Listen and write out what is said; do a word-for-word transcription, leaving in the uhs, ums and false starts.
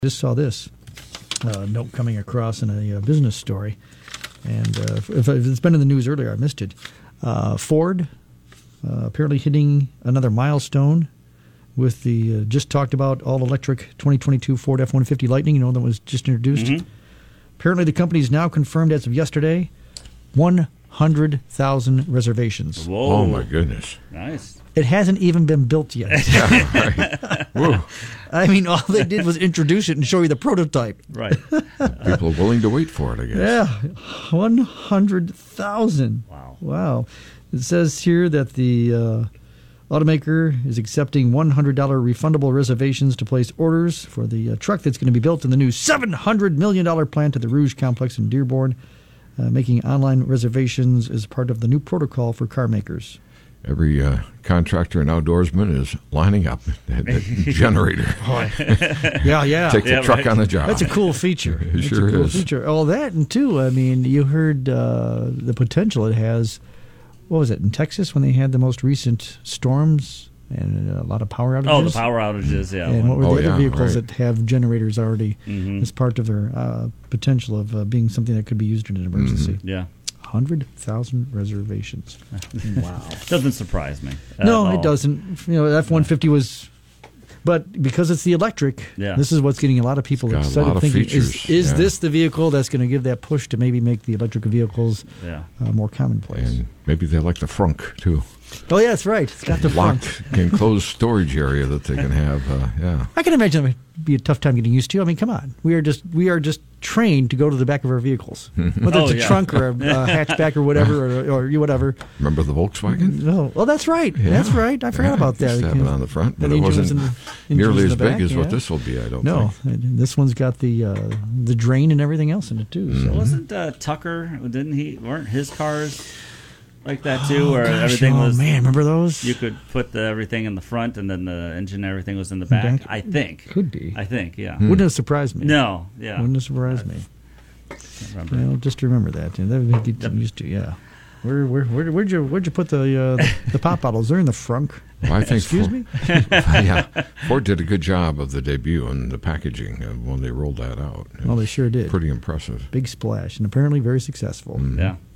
Just saw this uh, note coming across in a uh, business story, and uh, if, if it's been in the news earlier, I missed it. Uh, Ford uh, apparently hitting another milestone with the uh, just talked about all-electric twenty twenty-two Ford F one fifty Lightning, you know, that was just introduced. Mm-hmm. Apparently the company is now confirmed as of yesterday, one hundred thousand reservations. Whoa. Oh, my goodness. Nice. It hasn't even been built yet. Yeah, right. Whoa. I mean, all they did was introduce it and show you the prototype. Right. People are willing to wait for it, I guess. Yeah, one hundred thousand. Wow. Wow. It says here that the uh, automaker is accepting one hundred dollars refundable reservations to place orders for the uh, truck that's going to be built in the new seven hundred million dollars plant at the Rouge Complex in Dearborn. Uh, making online reservations is part of the new protocol for car makers. Every uh, contractor and outdoorsman is lining up at that generator. Yeah, yeah. Take the Yeah, truck right. on the job. That's a cool feature. It That's sure a cool is. feature. Oh, that and too. I mean, you heard uh, the potential it has. What was it in Texas when they had the most recent storms and a lot of power outages? Oh, the power outages, yeah. And what were Oh, the yeah, other vehicles right. that have generators already Mhm. as part of their uh, potential of uh, being something that could be used in an emergency? Yeah. one hundred thousand reservations. Wow. Doesn't surprise me. at No, all. it doesn't. You know, F one fifty was, but because it's the electric, Yeah. this is what's getting a lot of people It's got a excited. lot of Thinking, features, is, is yeah. this the vehicle that's going to give that push to maybe make the electric vehicles Yeah. uh, more commonplace? And maybe they like the frunk, too. Oh, yeah, that's right. It's got the front. Locked, enclosed storage area that they can have. Uh, yeah. I can imagine it would be a tough time getting used to. I mean, come on. We are just we are just trained to go to the back of our vehicles, whether Oh, it's a yeah. trunk or a uh, hatchback or whatever, or, or whatever. Remember the Volkswagen? No, well, that's right. Yeah. That's right. I forgot Yeah, about that. used to have it on the front, That but it engine was wasn't in the- engine nearly was as in the big back, as what yeah. this will be, I don't No, think. and this one's got the uh, the drain and everything else in it too. So. Wasn't uh, Tucker, didn't he, weren't his cars like that too, Oh, where gosh, everything oh, was, man, remember those? you could put the, everything in the front and then the engine and everything was in the back? back? I think. Could be. I think, yeah. Wouldn't have surprised me. No, yeah. Wouldn't have surprised me. I remember. Well, just remember that. Yeah, that would get Yep. used to. Yeah. Where, where, where, where'd you where'd you put the uh, the pop bottles? They're in the frunk. Well, I think Excuse Ford, me. yeah, Ford did a good job of the debut and the packaging uh, when they rolled that out. It Well, they was sure did. Pretty impressive. Big splash, and apparently very successful. Yeah.